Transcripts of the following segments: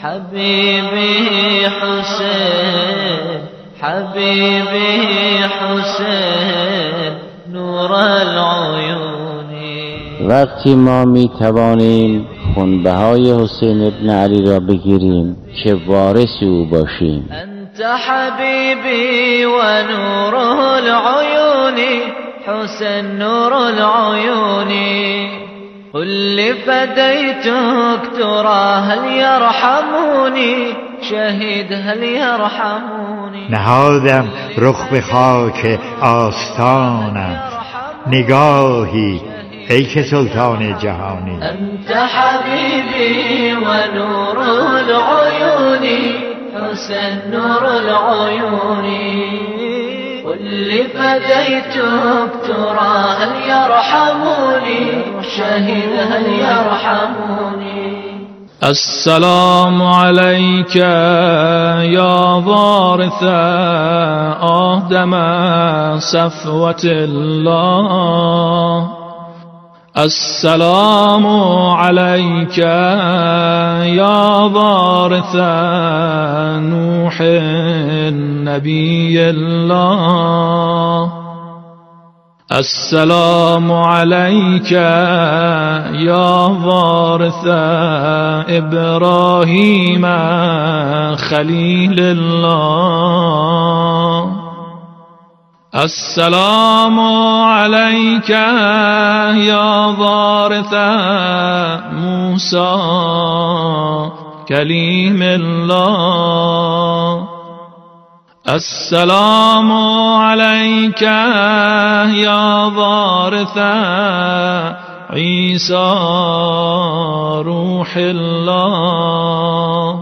حبيبي حسين حبيبي حسین نور العیون. وقتی ما می توانیم خونبهای حسین ابن علی را بگیریم که وارث او باشیم. انت حبیبی و نور العیون حسین نور العیون. قل فديتك ترى هل يرحموني شهید هل يرحموني. نهادم رخ به خاک آستانم نگاهی ای که سلطان جهانی. انت حبیبی و نور العیون حسین نور العیون. قل فديتك ترى هل يرحموني شهيد هل يرحموني. السلام عليك يا وارث آدم صفوة الله. السلام عليك يا وارث نوح نبي الله. السلام عليك يا وارث إبراهيم خليل الله. السلام عليك يا وارث موسى كليم الله. السلام عليك يا وارث عيسى روح الله.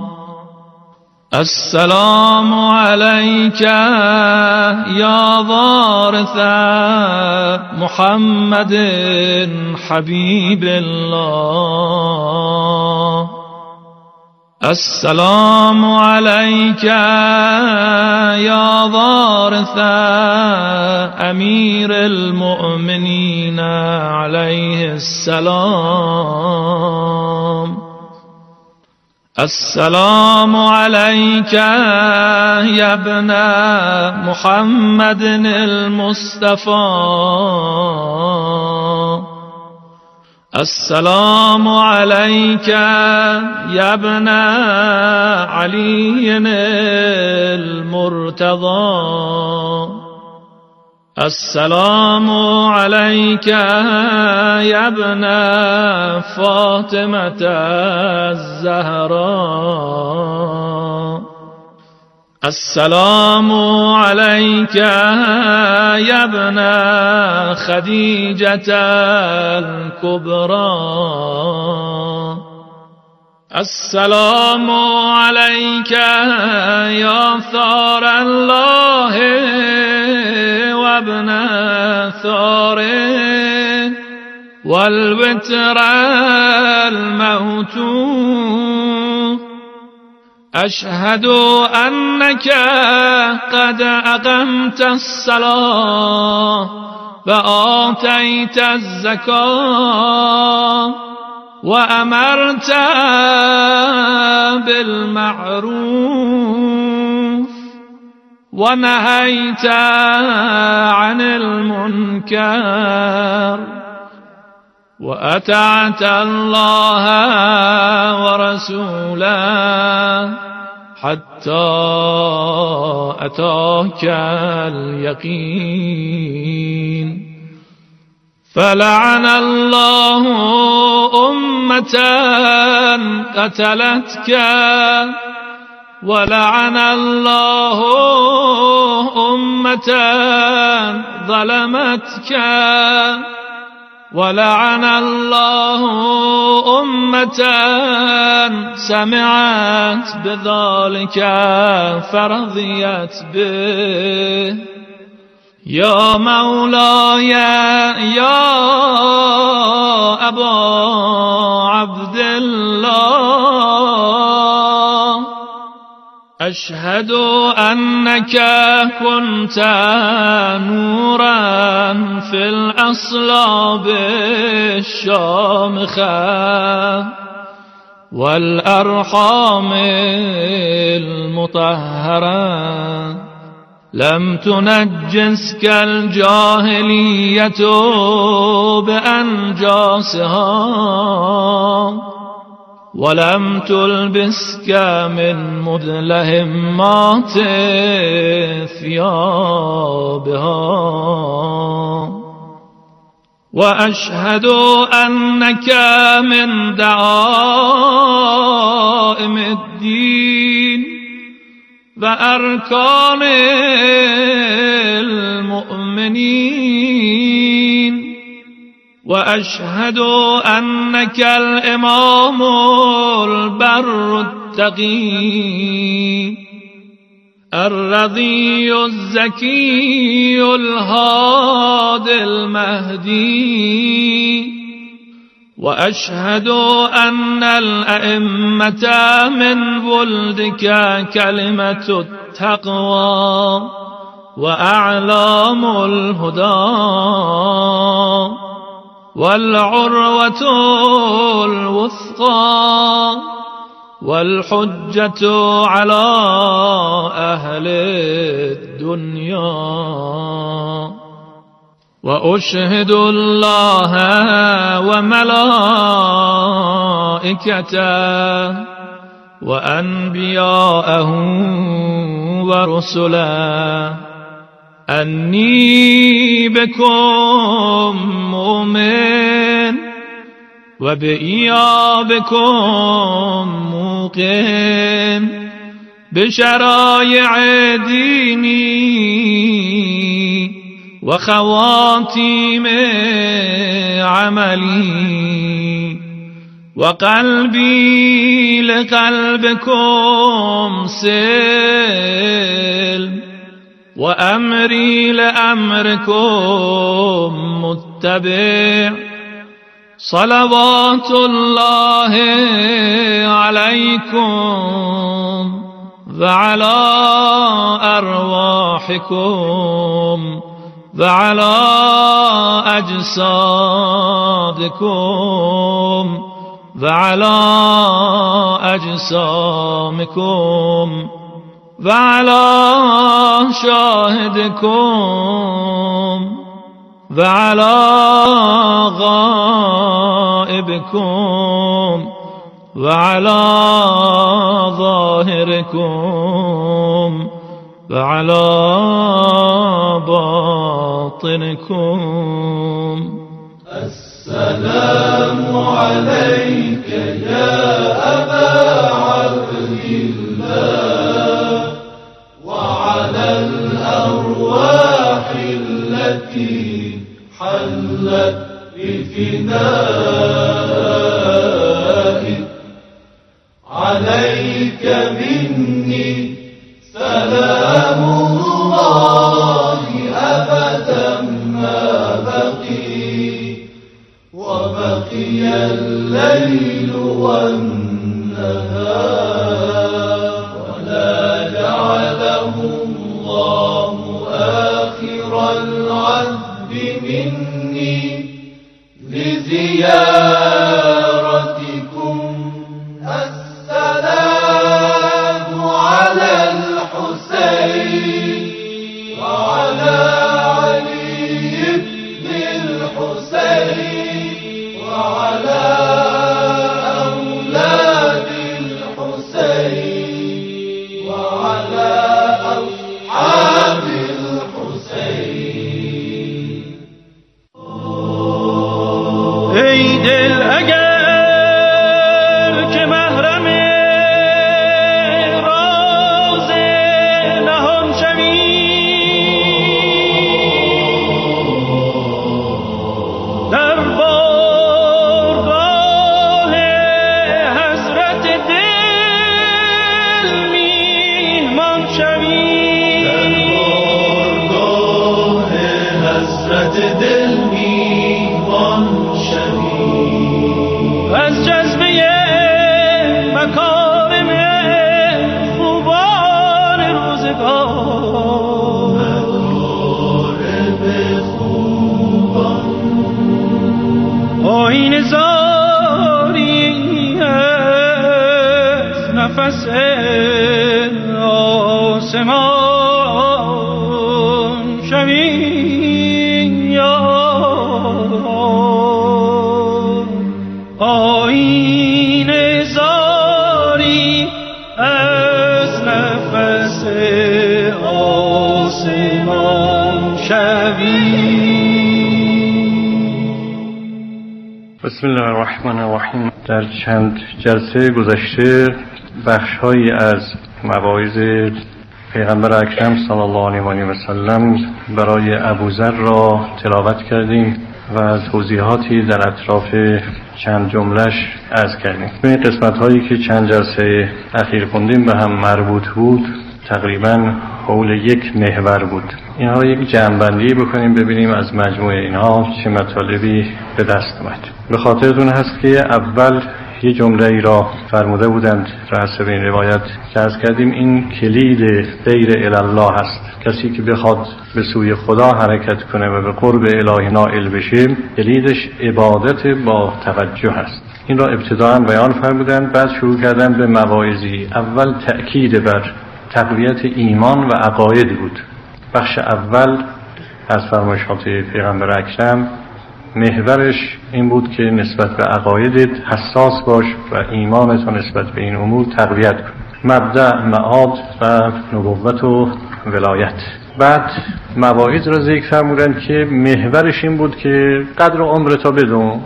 السلام عليك يا وارث محمد حبيب الله. السلام عليك يا وارث أمير المؤمنين عليه السلام. السلام عليك يا ابن محمد المصطفى. السلام عليك يا ابن علي المرتضى. السلام عليك يا ابن فاطمة الزهراء. السلام عليك يا ابن خديجة الكبرى. السلام عليك يا ثار الله وابن ثاره والوتر الموتور. أشهد أنك قد أقمت الصلاة وآتيت الزكاة وأمرت بالمعروف ونهيت عن المنكر وأطعت الله ورسوله حتى أتاك اليقين. فلعن الله أمة قتلتك ولعن الله أمة ظلمتك ولعن الله أمة سمعت بذلك فرضيت به. يا مولاي يا أبا عبد الله أشهد أنك كنت نورا في الأصلاب الشامخة والأرحام المطهرة لم تنجسك الجاهلية بأنجاسها ولم تلبسك من مدلهمات ثيابها وأشهد أنك من دعائم الدين وأركان المؤمنين وأشهد أنك الإمام البر التقي الرضي الزكي الهادي المهدي وأشهد أن الأئمة من ولدك كلمة التقوى وأعلام الهدى والعروة الوثقى والحجة على أهل الدنيا وأشهد الله وملائكته وأنبياءه ورسله أني بكم مؤمن وبإيابكم موقن بشرائع ديني وخواتيم عملي وقلبي لقلبكم سلم وأمري لأمركم متبع صلوات الله عليكم وعلى أرواحكم وعلى أجسادكم وعلى أجسامكم وعلى شاهدكم وعلى غائبكم وعلى ظاهركم وعلى باطنكم. السلام عليك يا أبا عبد الله وعلى الأرواح التي حلت بفدائك عليك مني سلام الله أبدا ما بقي وبقي الليل والنهار ولا جعله الله آخر العذب مني لزيارتكم. السلام على الحسين وعلى علي بن الحسين وعلى أولاد الحسين وعلى أصحاب الحسين. ای دل اگر که محرم راز نهان شوی در بارگاه حضرت دل میهمان شوی در بارگاه حضرت دل میهمان شوی از جذبه مکارم خوبان روزگار مکارم خوبان آیین زاری نفس آسمان شوی یا آیین زاری از نفس آسمان شوی. بسم الله الرحمن الرحیم. در چند جلسه گذشته بخش‌هایی از مواعظ پیغمبر اکرم صلی الله علیه و آله و سلم برای ابوذر را تلاوت کردیم و توضیحاتی در اطراف چند جمله‌اش عرض کردیم. به قسمت‌هایی که چند جلسه اخیر خوندیم به هم مربوط بود تقریباً حول یک محور بود. اینها را یک جمع‌بندی بکنیم ببینیم از مجموع اینها چه مطالبی به دست اومد. به خاطرتون هست که اول یه جمله ای را فرموده بودند در حسب این روایت که عرض کردیم این کلید غیر الله است. کسی که بخواد به سوی خدا حرکت کنه و به قرب الهی نائل بشه کلیدش عبادت با توجه است. این را ابتداء بیان فرمودند، بعد شروع کردند به مواعظی. اول تأکید بر تقویت ایمان و عقاید بود. بخش اول از فرمایشات پیغمبر اکرم محورش این بود که نسبت به عقایدت حساس باش و ایمانت نسبت به این امور تقویت کن. مبدأ، معاد و نبوت و ولایت. بعد مواعظ را ذکر فرمودند که محورش این بود که قدر عمرت بدون،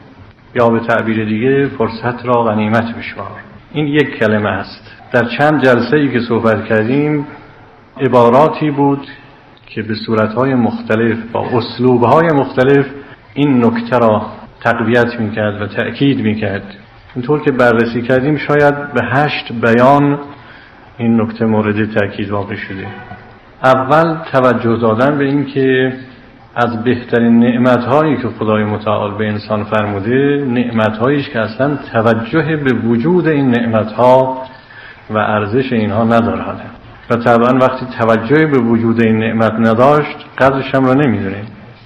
یا به تعبیر دیگه فرصت را غنیمت بشمار. این یک کلمه است. در چند جلسه ای که صحبت کردیم عباراتی بود که به صورتهای مختلف با اسلوبهای مختلف این نکته را تقویت میکرد و تأکید میکرد. اینطور که بررسی کردیم شاید به 8 بیان این نکته مورد تأکید واقع شده. اول توجه دادن به این که از بهترین نعمتهایی که خدای متعال به انسان فرموده نعمتهاییش که اصلا توجه به وجود این نعمتها و ارزش اینها ندارند و طبعا وقتی توجه به وجود این نعمت نداشت قدرش هم را نمیدونیم.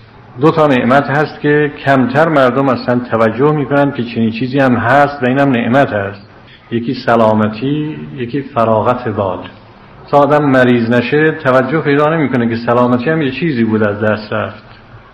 2 نعمت هست که کمتر مردم اصلا توجه میکنن که چنین چیزی هم هست و اینم نعمت هست. یکی سلامتی، یکی فراغت بال. تا آدم مریض نشه توجه پیدا نمیکنه که سلامتی هم یه چیزی بود از دست رفت.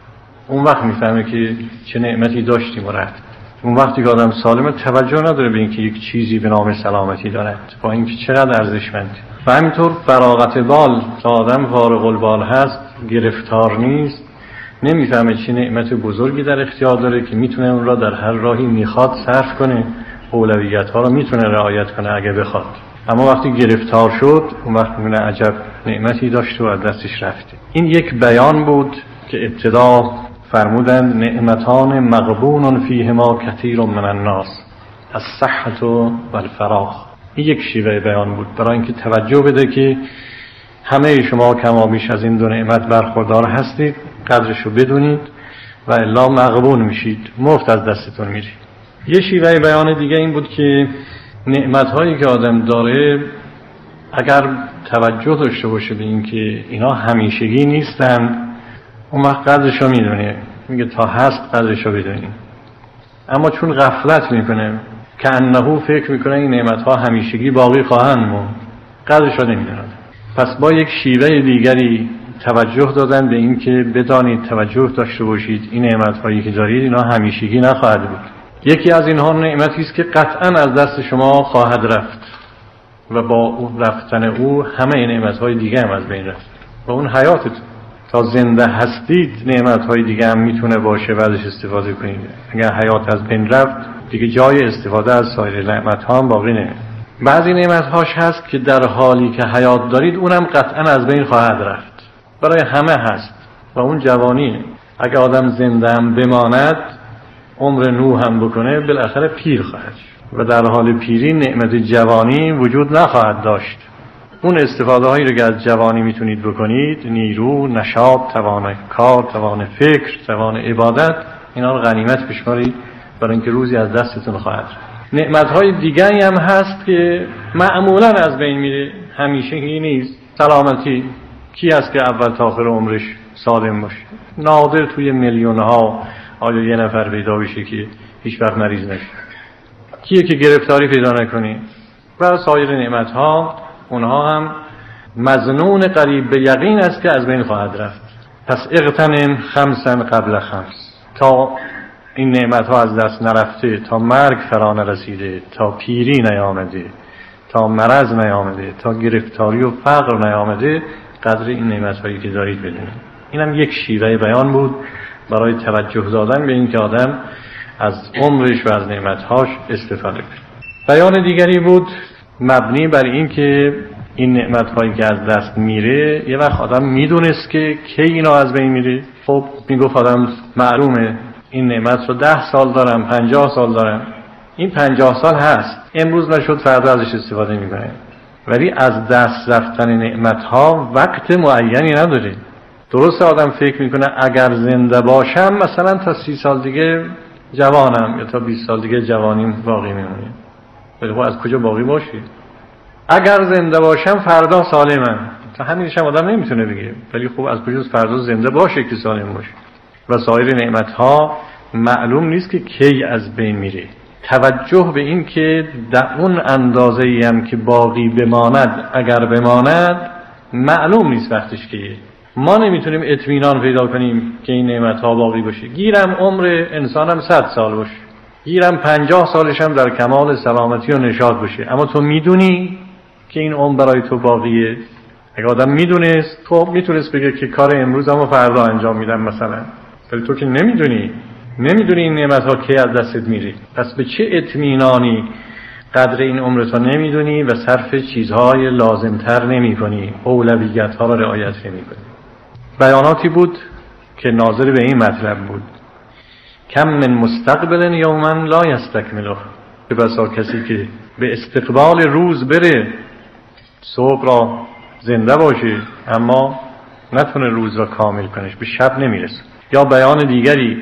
اون وقت میفهمه که چه نعمتی داشتیم و رفت. اون وقتی که آدم سالمه توجه نداره به اینکه یک چیزی به نام سلامتی دارد، با اینکه چقدر ارزشمنده. و همینطور فراغت بال، تا آدم فارغ البال هست، گرفتار نیست، نمیفهمه چه نعمت بزرگی در اختیار داره که میتونه اون را در هر راهی میخواد صرف کنه، اولویت ها رو میتونه رعایت کنه اگه بخواد. اما وقتی گرفتار شد اون وقت میبینه عجب نعمتی داشت و از دستش رفته. این یک بیان بود که ابتدا فرمودند نعمتان مغبون فیهما کثیر من الناس الصحة والفراغ. این یک شیوه بیان بود برای اینکه توجه بده که همه شما کما بیش از این 2 نعمت برخوردار هستید، قدرشو بدونید و الا مغبون میشید، مفت از دستتون میره. یه شیوه بیان دیگه این بود که نعمت‌هایی که آدم داره اگر توجه داشته باشه به این که اینا همیشگی نیستن اون وقت قدرشو میدونه، میگه تا هست قدرشو بدونید. اما چون غفلت میکنه که انهو فکر میکنه این نعمت‌ها همیشگی باقی خواهند موند، قدرشو نمیدونه. پس با یک شیوه دیگری توجه دادن به این که بدانید، توجه داشته باشید این نعمت‌هایی که دارید اینا همیشگی نخواهد بود. یکی از اینها نعمتی است که قطعاً از دست شما خواهد رفت و با اون رفتن او همه این نعمت‌های دیگه هم از بین رفت و اون حیاتتون. تا زنده هستید نعمت‌های دیگه هم میتونه باشه و ازش استفاده کنید. اگر حیات از بین رفت دیگه جای استفاده از سایر نعمت‌ها هم باقی نمیمونه. بعضی نعمت‌هاش هست که در حالی که حیات دارید اونم قطعاً از بین خواهد رفت. برای همه هست و اون جوانیه. اگر آدم زنده هم بماند عمر نوح هم بکنه بالاخره پیر خواهد و در حال پیری نعمت جوانی وجود نخواهد داشت. اون استفاده هایی رو که از جوانی میتونید بکنید، نیرو، نشاط، توان کار، توان فکر، توان عبادت، اینا رو غنیمت بشمارید برای اینکه روزی از دستتون خواهد. نعمت های دیگری هم هست که معمولا از بین میره، همیشه هی نیست. سلامتی، کی هست که اول تا آخر عمرش سالم باشه؟ نادر توی میلیون ها آیا یه نفر پیدا بشه که هیچ وقت مریض نشه. کیه که گرفتاری پیدا نکنی؟ و سایر نعمت‌ها اونها هم مظنون قریب به یقین است که از بین خواهد رفت. پس اغتنم خمسا قبل خمس، تا این نعمت‌ها از دست نرفته، تا مرگ فرا نرسیده، تا پیری نیامده، تا مرض نیامده، تا گرفتاری و فقر نیامده، قدر این نعمت‌هایی که دارید بدونید. اینم یک شیوه بیان بود برای توجه دادن به این که آدم از عمرش و از نعمت‌هاش استفاده کنه. بیان دیگری بود مبنی بر این که این نعمت‌هایی که از دست میره، یه وقت آدم میدونست که کی اینا از بین میره. خب میگفت آدم معلومه این نعمت رو 10 سال دارم، 50 سال دارم، این 50 سال هست، امروز نشد فردا ازش استفاده میکنه. ولی از دست رفتن نعمت‌ها وقت معینی نداره. درسته آدم فکر میکنه اگر زنده باشم مثلا تا 30 سال دیگه جوانم، یا تا 20 سال دیگه جوانیم باقی میمونه. ولی خب از کجا باقی باشی؟ اگر زنده باشم فردا سالمم، تا همینش هم آدم نمیتونه بگه. ولی خب از کجا فردا زنده باشه که سالم باشه؟ و سایر نعمت‌ها معلوم نیست که کی از بین میره. توجه به این که در اون اندازه‌ای هم که باقی بماند، اگر بماند، معلوم نیست وقتش کیه. ما نمیتونیم اطمینان پیدا کنیم که این نعمت‌ها باقی باشه. گیرم عمر انسانم 100 سال باشه، گیرم 50 سالش هم در کمال سلامتی و نشاط باشه، اما تو میدونی که این عمر برای تو باقیه؟ اگه آدم میدونست، خب میتونست بگه که کار امروز هم فردا انجام میدم مثلا. ولی تو که نمیدونی این نعمت‌ها کی از دستت میره. پس به چه اطمینانی قدر این عمرت رو نمیدونی و صرف چیزهای لازمتر نمی‌کنی، اولویت‌ها رو رعایت نمی‌کنی. بیاناتی بود که ناظر به این مطلب بود. کم من مستقبل یوما لا یستکمله، به بسا کسی که به استقبال روز بره، صبح را زنده باشه اما نتونه روز را کامل کنش، به شب نمیرسه. یا بیان دیگری،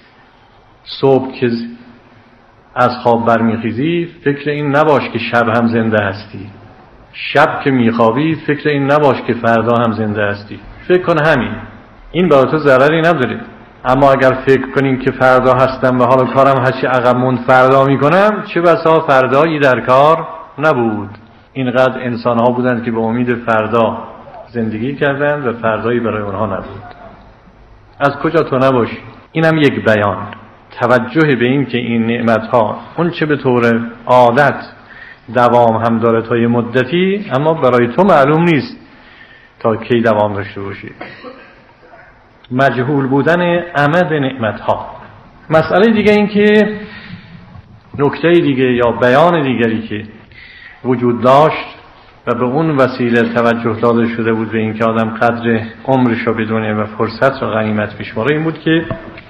صبح که از خواب برمیخیزی فکر این نباش که شب هم زنده هستی، شب که میخوابی فکر این نباش که فردا هم زنده هستی. فکر کن همین، این برای تو ضرری نداره. اما اگر فکر کنین که فردا هستم و حالا کارم هرچی عقب موند فردا میکنم، چه بسا فردایی در کار نبود. اینقدر انسان ها بودند که به امید فردا زندگی کردند و فردایی برای اونها نبود. از کجا تو نباشی؟ اینم یک بیان. توجه به این که این نعمت ها اون چه به طور عادت دوام هم داره تا یه مدتی، اما برای تو معلوم نیست تا کی دوام داشته باشی. مجهول بودن عمد نعمت ها. مسئله دیگه این که نکته دیگه یا بیان دیگری که وجود داشت و به اون وسیله توجه داده شده بود به این که آدم قدر عمرش رو بدونه و فرصت رو غنیمت بشماره، این بود که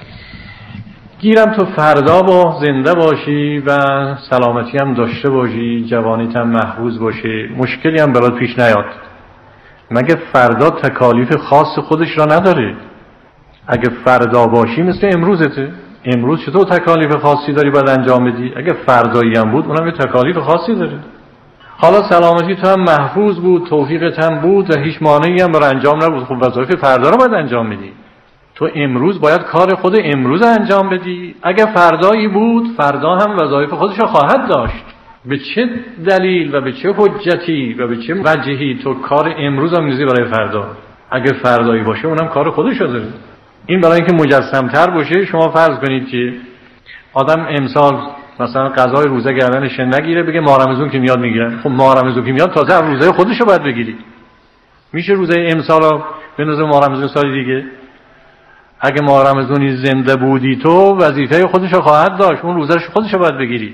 گیرم تو فردا با زنده باشی و سلامتی هم داشته باشی، جوانیت هم محفوظ باشه، مشکلی هم برات پیش نیاد. مگه فردا تکالیف خاص خودش را نداره؟ اگه فردا باشی مثل امروزته. امروز چطور تکالیف خاصی داری باید انجام بدی؟ اگه فردایی هم بود اونم یه تکالیف خاصی داره. حالا سلامتی تو هم محفوظ بود، توفیقت هم بود و هیچ مانعی هم برای انجام نبود، خب وظایف فردا رو باید انجام بدی. تو امروز باید کار خود امروز انجام بدی. اگه فردایی بود فردا هم وظایف خودش رو خواهد داشت. به چه دلیل و به چه حجتی و به چه وجهی تو کار امروز هم میذاری برای فردا؟ اگه فردایی باشه اونم کار خودش رو داره. این برای اینکه مجسم‌تر باشه، شما فرض کنید که آدم امسال مثلا قضای روزه گردنش نگیره، بگه ماه رمضان که میاد میگیرن. خب ماه رمضان که میاد تازه روزه خودش رو باید بگیری. میشه روزه امسال رو بنوزه ماه رمضان سال دیگه؟ اگه ماه رمضانی زنده بودی تو وظیفه خودش رو خواهد داشت، اون روزش خودش رو باید بگیری.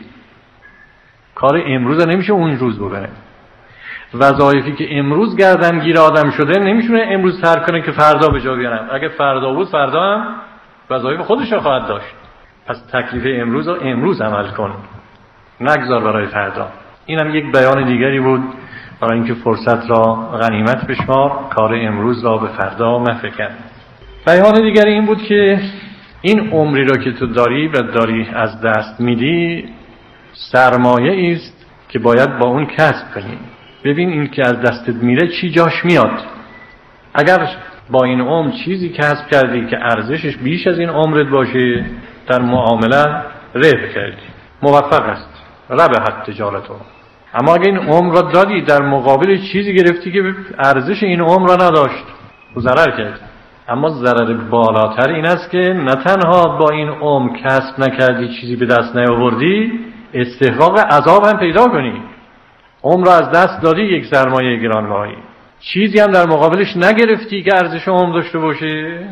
کار امروز نمیشه اون روز ببره. وظایفی که امروز گردنگیر آدم شده نمیشه امروز ترک کنه که فردا به جا بیارم. اگه فردا بود فردا هم وظایف خودش رو خواهد داشت. پس تکلیف امروز رو امروز عمل کن، نگذار برای فردا. اینم یک بیان دیگری بود برای اینکه فرصت را غنیمت بشمار، کار امروز را به فردا مفکن. بیان دیگری این بود که این عمری را که تو داری و داری از دست میدی سرمایه است که باید با اون کسب کنی. ببین این که از دستت میره چی جاش میاد. اگر با این عمر چیزی کسب کردی که ارزشش بیش از این عمرت باشه، در معامله ربح کردی، موفق است، ربحت تجارتو. اما اگه این عمر را دادی در مقابل چیزی گرفتی که ارزش این عمر را نداشت و ضرر کرد. اما ضرر بالاتر این است که نه تنها با این عمر کسب نکردی، چیزی به دست نیاوردی، استحقاق عذاب هم پیدا کنی. عمر را از دست دادی، یک سرمایه گرانبهایی، چیزی هم در مقابلش نگرفتی که ارزش عمر داشته باشه،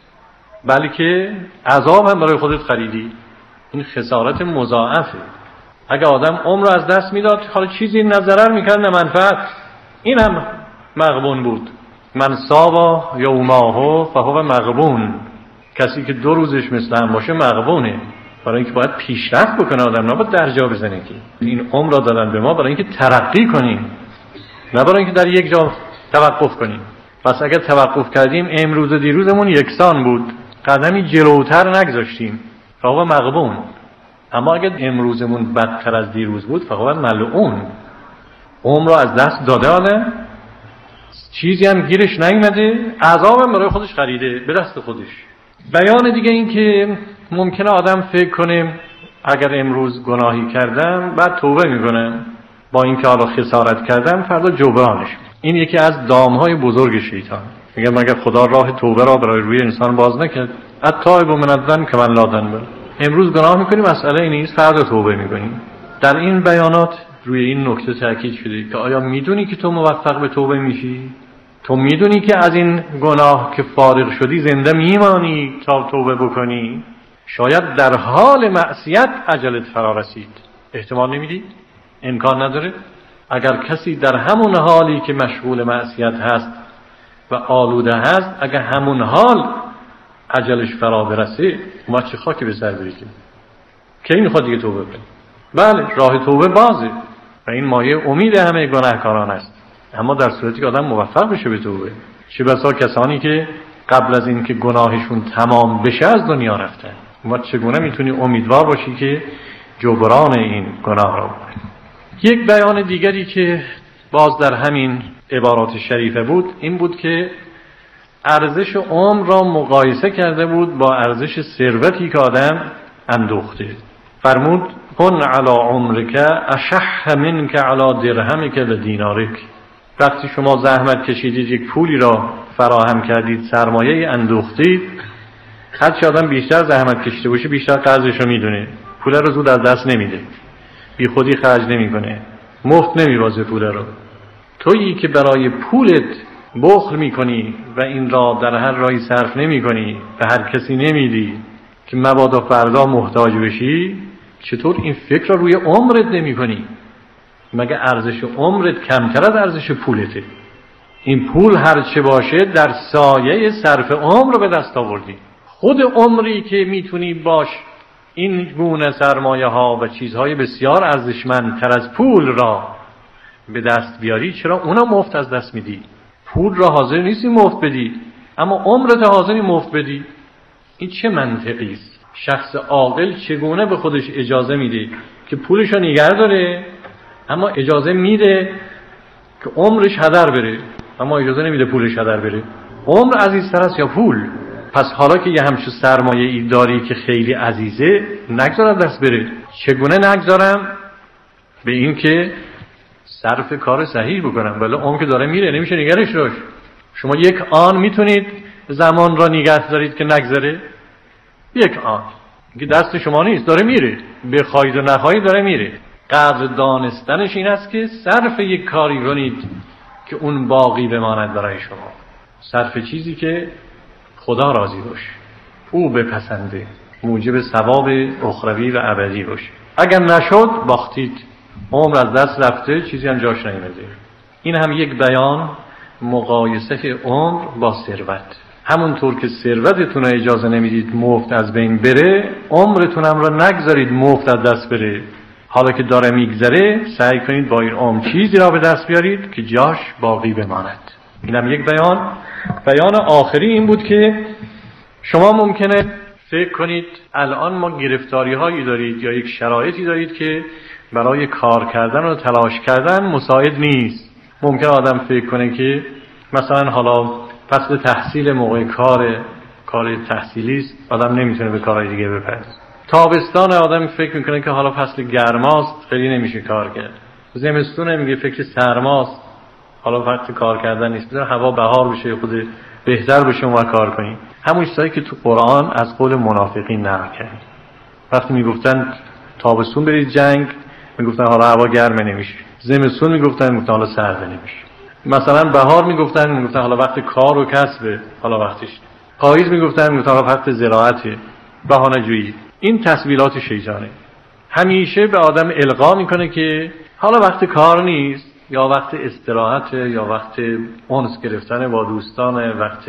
بلکه عذاب هم برای خودت خریدی. این خسارت مضاعفه. اگه آدم عمر را از دست میداد، حالا چیزی نه ضرر میکرد نه منفعت، این هم مغبون بود. من ساوا یوماهو فهو مغبون. کسی که 2 روزش مثل هم باشه مغبونه. برای اینکه باید پیشرفت بکنه آدم، نباید درجا بزنه. که این عمر را دادن به ما برای اینکه ترقی کنیم، نه برای اینکه در یک جا توقف کنیم. پس اگر توقف کردیم امروز و دیروزمون یکسان بود، قدمی جلوتر نگذاشتیم، فهو مغبون. اما اگر امروزمون بدتر از دیروز بود، فهو ملعون. عمر را از دست داده آدم، چیزی هم گیرش نیامده، عذابم برای خودش خریده به دست خودش. بیان دیگه این که ممکنه آدم فکر کنه اگر امروز گناهی کردم بعد توبه میکنم، با اینکه حالا خسارت کردم فردا جبرانش. این یکی از دامهای بزرگ شیطان. میگه مگر خدا راه توبه را برای روی انسان باز نکرد؟ التائب من الذنب کمن لا ذنب. امروز گناه میکنیم، مسئله این نیست، فردا توبه میکنیم. در این بیانات روی این نکته تاکید شده که آیا میدونی که تو موفق به توبه میشی؟ تو میدونی که از این گناه که فارغ شدی زنده میمانی تا توبه بکنی؟ شاید در حال معصیت اجلت فرا رسید. احتمال نمیدی؟ امکان نداره؟ اگر کسی در همون حالی که مشغول معصیت هست و آلوده هست، اگر همون حال اجلش فرا برسه، ما چه خاکی به سر بریزیم؟ کی میخواد دیگه توبه کنه؟ بله، راه توبه بازه و این مایه امید همه گناهکاران است. اما در صورتی که آدم موفق بشه به توبه. چه بسا کسانی که قبل از این که گناهشون تمام بشه از دنیا رفتن. ما چگونه میتونی امیدوار باشی که جبران این گناه را بکنی؟ یک بیان دیگری که باز در همین عبارات شریفه بود این بود که ارزش عمر را مقایسه کرده بود با ارزش ثروتی که آدم اندوخته. فرمود کن علی عمرک اشح منک علی درهمک و دینارک. وقتی شما زحمت کشیدید یک پولی را فراهم کردید، سرمایه اندوختید، هرچی آدم بیشتر زحمت کشیده باشه بیشتر قدرش رو میدونه، پول رو زود از دست نمیده، بی خودی خرج نمیکنه، مفت نمیبازه پول رو. تویی که برای پولت بخل میکنی و این را در هر راهی صرف نمیکنی، به هر کسی نمیدی که مبادا فردا محتاج بشی، چطور این فکر را روی عمرت نمیکنی؟ مگه ارزش عمرت کمتر از ارزش پولته؟ این پول هر چه باشه در سایه صرف عمر رو به دست آوردی. خود عمری که میتونی باش این گونه سرمایه ها و چیزهای بسیار ارزشمندتر از پول را به دست بیاری، چرا اونا مفت از دست میدی؟ پول را حاضر نیستی مفت بدی، اما عمرت حاضری مفت بدی. این چه منطقی است؟ شخص عاقل چگونه به خودش اجازه میده که پولش رو نگه داره، اما اجازه میده که عمرش هدر بره، اما اجازه نمیده پولش هدر بره؟ عمر عزیزتر است یا پول؟ پس حالا که یه همچون سرمایه ای داری که خیلی عزیزه، نگذارم دست بره. چگونه نگذارم؟ به این که صرف کار صحیح بکنم، ولی عمر که داره میره نمیشه نگرش داشت. شما یک آن میتونید زمان را نگه دارید که نگذره؟ یک آن که دست شما نیست، داره میره، بخواید و نخواید داره میره. قدر دانستنش این است که صرف یک کاری کنید که اون باقی بماند برای شما، صرف چیزی که خدا راضی باشه، او بپسنده، موجب ثواب اخروی و ابدی باشه. اگر نشد باختید، عمر از دست رفته، چیزی هم جاش نیامده. این هم یک بیان مقایسه عمر با ثروت. همونطور که ثروتتون اجازه نمیدید مفت از بین بره، عمرتون هم را نگذارید مفت از دست بره. حالا که داره میگذره سعی کنید با این عمر چیزی را به دست بیارید که جاش باقی بماند. اینم یک بیان. بیان آخری این بود که شما ممکنه فکر کنید الان ما گرفتاری هایی دارید یا یک شرایطی دارید که برای کار کردن و تلاش کردن مساعد نیست. ممکن آدم فکر کنه که مثلا حالا فصل تحصیل موقع کار تحصیلی است، آدم نمیتونه به کارهای دیگه بپردازه. تابستان آدم فکر میکنه که حالا فصل گرماست، خیلی نمیشه کار کرد. زمستون میگه فکر سرماست، حالا وقت کار کردن نیست، بذار هوا بهار بشه خود بهتر بشه و کار کنیم. همون چیزایی که تو قرآن از قول منافقین نقل کردیم. وقتی میگفتن تابستون برید جنگ، میگفتن حالا هوا گرمه نمیشه. زمستون میگفتن حالا سرد نمیشه. مثلا بهار میگفتن حالا وقت کار و کسبه، حالا وقتش. پاییز میگفتن حالا وقت زراعته، بهانه‌جویی. این تسویلات شیطانه. همیشه به آدم القا میکنه که حالا وقت کار نیست، یا وقت استراحت، یا وقت انس گرفتن با دوستان، وقت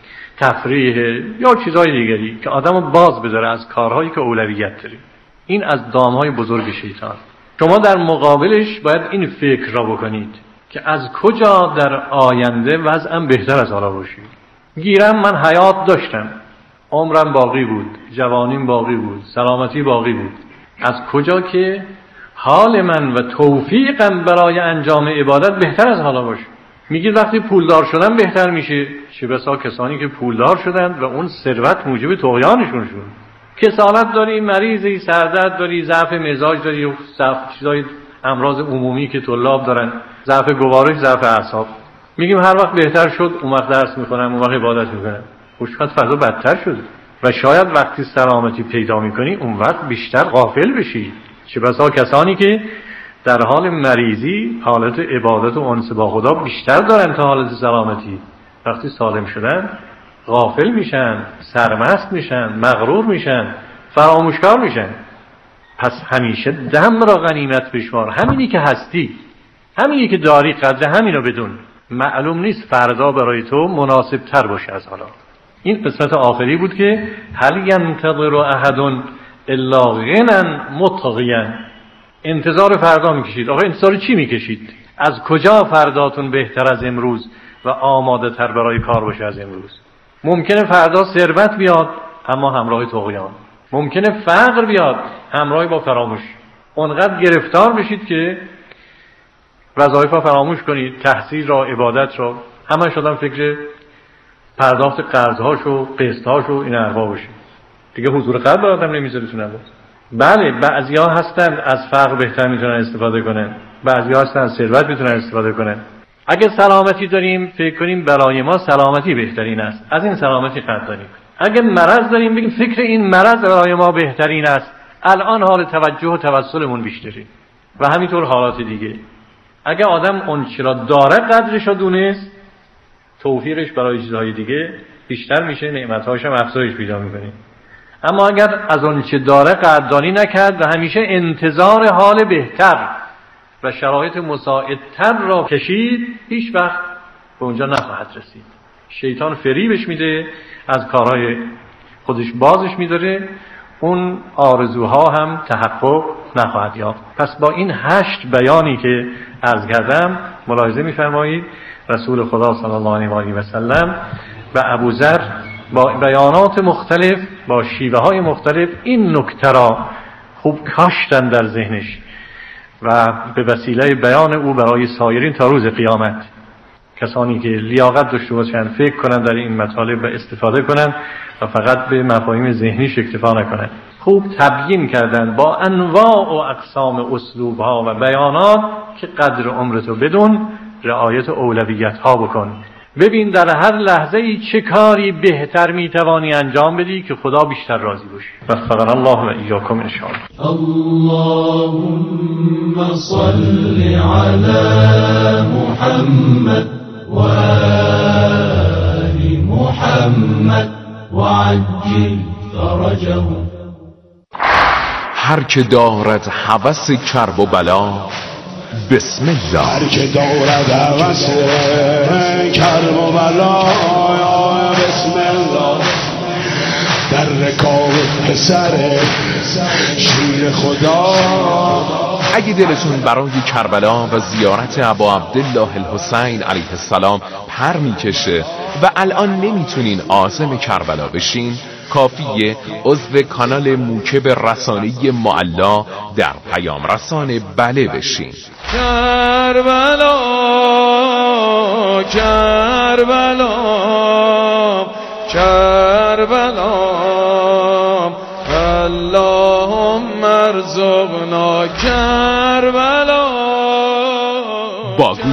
تفریح یا چیزهای دیگری که آدمو باز بداره از کارهایی که اولویت داره. این از دامهای بزرگ شیطان. شما در مقابلش باید این فکر را بکنید که از کجا در آینده وضعم بهتر از حالا باشه. گیرم من حیات داشتم، عمرم باقی بود، جوانیم باقی بود، سلامتی باقی بود. از کجا که حال من و توفیقم برای انجام عبادت بهتر از حالا باشه. میگید وقتی پولدار شدن بهتر میشه. چه بسا کسانی که پولدار شدند و اون ثروت موجب طغیانشون شد. کسالت داری، مریضی، سردرد داری، ضعف مزاج داری، چیزای امراض عمومی که طلاب دارن، ضعف گوارش، ضعف اعصاب. میگیم هر وقت بهتر شد اون وقت درس میکنم، اون وقت عبادت میکنم. خوشبخت فردا بدتر شد و شاید وقتی سلامتی پیدا میکنی اون وقت بیشتر غافل بشی. چه بسا کسانی که در حال مریضی حالت عبادت و انس با خدا بیشتر دارن تا حالت سلامتی. وقتی سالم شدن غافل میشن، سرمست میشن، مغرور میشن، فراموشکار میشن. پس همیشه دم را غنیمت بشمار. همینی که هستی، همینی که داری، قدر همینو بدون. معلوم نیست فردا برای تو مناسب تر باشه از حالا. این قسمت آخری بود که هل ینتظر احد الا غنا مطغیا. انتظار فردا میکشید. آقا انتظار چی میکشید؟ از کجا فرداتون بهتر از امروز و آماده تر برای کار باشه از امروز؟ ممکنه فردا ثروت بیاد اما همراه طغیان، ممکنه فقر بیاد همراه با فراموش. اونقدر گرفتار بشید که وظایف را فراموش کنید، تحصیل را، عبادت را، همه شدن فکر پرداخت قرضهاش و قسطهاش و این حرفا بشه. دیگه حضور قلب آدم نمیذاره تو نبود. بله بعضیا هستن از فقر بهتر میتونن استفاده کنن، بعضیا هستن از ثروت میتونن استفاده کنن. اگه سلامتی داریم فکر کنیم برای ما سلامتی بهترین است، از این سلامتی قدر داریم. اگه مرض داریم بگیم فکر این مرض برای ما بهترین است، الان حال توجه و توسلمون بیشتره. و همینطور حالات دیگه. اگه آدم اون چرا داره قدرش رو دونست، توفیقش برای چیزهای دیگه بیشتر میشه، نعمت‌هاش هم افزایش پیدا میکنه. اما اگر از اون چه داره قدردانی نکرد و همیشه انتظار حال بهتر و شرایط مساعدتر را کشید، هیچ وقت به اونجا نخواهد رسید. شیطان فریبش میده، از کارهای خودش بازش میداره، اون آرزوها هم تحقق نخواهد یافت. پس با این 8 بیانی که عرض کردم ملاحظه میفرمایید رسول خدا صلی الله علیه و سلم و ابوذر با بیانات مختلف، با شیوه های مختلف این نکته را خوب کاشتن در ذهنش و به وسیله بیان او برای سایرین تا روز قیامت، کسانی که لیاقت داشته باشند فکر کنند در این مطالب و استفاده کنند و فقط به مفاهیم ذهنیش اکتفا نکنند، خوب تبیین کردند با انواع و اقسام اسلوبها و بیانات که قدر عمرتو بدون، رعایت اولویت ها بکن، ببین در هر لحظه ای چه کاری بهتر میتوانی انجام بدی که خدا بیشتر راضی باشه. وفقنا الله و ایاکم ان شاء الله. اللهم صل على محمد و آل محمد و عجل فرجهم. هر که دارد هوس کرب و بلا بسم الله. هر که دارد هوس کرب و بلا بسم الله. در رکاب پسر شیر خدا. اگه دلتون برای کربلا و زیارت ابا عبدالله الحسین علیه السلام پر میکشه و الان نمیتونین عازم کربلا بشین، کافیه عضو کانال موکب رسانه‌ای معلا در پیام رسان بله بشین. کربلا کربلا کربلا اللهم ارزقنا کربلا.